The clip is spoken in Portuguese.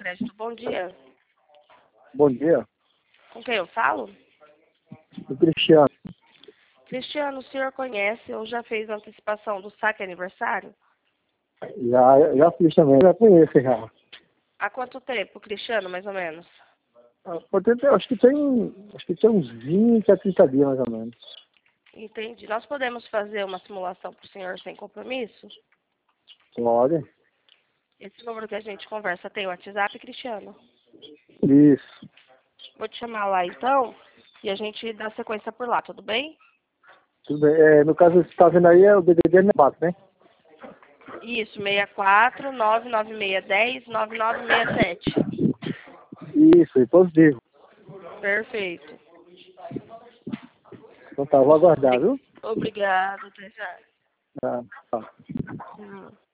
Crédito, bom dia. Bom dia, Com quem eu falo? o Cristiano. Cristiano, o senhor conhece ou já fez antecipação do saque aniversário? Já fiz também, já conheço já. Há quanto tempo, Cristiano, mais ou menos? Acho que tem uns 20 a 30 dias mais ou menos. Entendi. Nós podemos fazer uma simulação para o senhor sem compromisso? Pode? Esse número que a gente conversa tem o WhatsApp, Cristiano? Isso. Vou te chamar lá então e a gente dá sequência por lá, tudo bem? Tudo bem. No caso, você está vendo aí, é o DDD 64, né? Isso, 64 99610 9967. Isso, é positivo. Perfeito. Então tá, vou aguardar, viu? Obrigado, até já. Tá. Tchau.